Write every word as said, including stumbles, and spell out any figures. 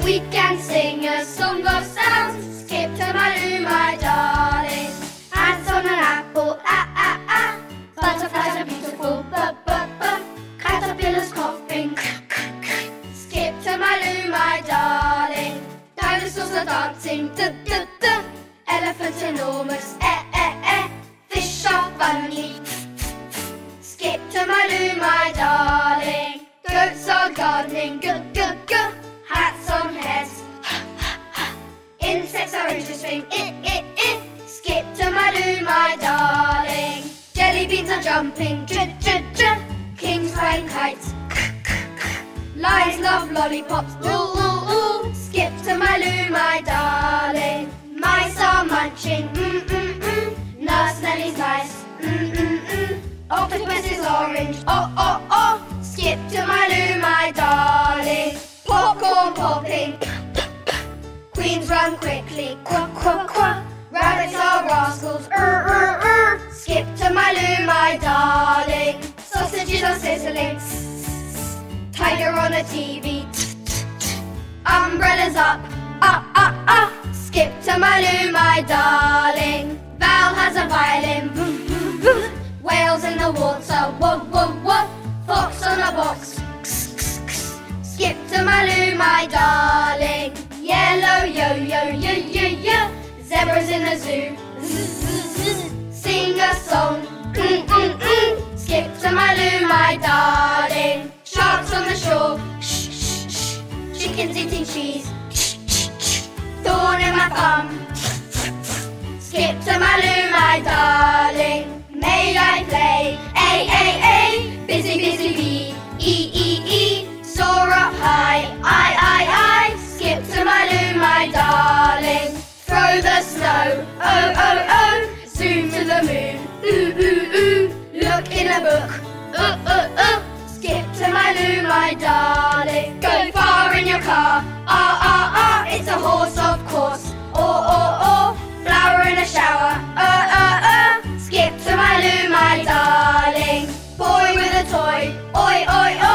We can sing a song of sounds. Skip to my loo, my darling. Ants on an apple, ah, ah, ah. Butterflies are beautiful, buh, buh, buh. Caterpillars coughing, skip to my loo, my darling. Dinosaurs are dancing, duh, duh, duh. Elephants enormous, eh, eh, eh. Fish are funny, skip to my loo, my darling. Goats are gardening, guh, guh, guh. Hats on heads, insects are interesting, eh, eh, eh. Skip to my loo, my darling. Jelly beans are jumping, dr, dr, dr. Kings flying kites, lions love lollipops, ooh, ooh, ooh. Skip to my loo, my darling. Mice are munching, mm, mm, mm. Nurse Nellie's nice, mm, mm, mm. Octopus is orange, oh, oh, oh. Skip to my loo, my darling. Popcorn popping, queens run quickly, quack, quack, quack. Rabbits are rascals, er, er, er. Skip to my loo, my darling. Sausages are sizzling, tiger on a T V, umbrellas up, up, up, up. Skip to my loo, my darling. Val has a violin, whales in the water, whoa, whoa, whoa. Fox on a box, skip to my loo, my darling. Yellow yo-yo, yo-yo-yo. Zebras in the zoo, sing a song, mm, mm, mm. Skip to my loo, my darling. Sharks on the shore, shh, shh, shh. Chickens eating cheese, shh, shh, shh. Thorn in my thumb, skip to my loo, my darling. May I play? A, A, A. Busy, busy bee, E, E, E. Soar up high, I, I, I. Skip to my loo, my darling. Throw the snow, oh, oh, oh. Zoom to the moon, ooh, ooh, ooh. Look in a book, uh, uh, uh. Skip to my loo, my darling. Go far in your car, ah, ah, ah. It's a horse, of course, oh, oh, oh. Flower in a shower, uh, uh, uh. Skip to my loo, my darling. Boy with a toy, oi, oi, oi.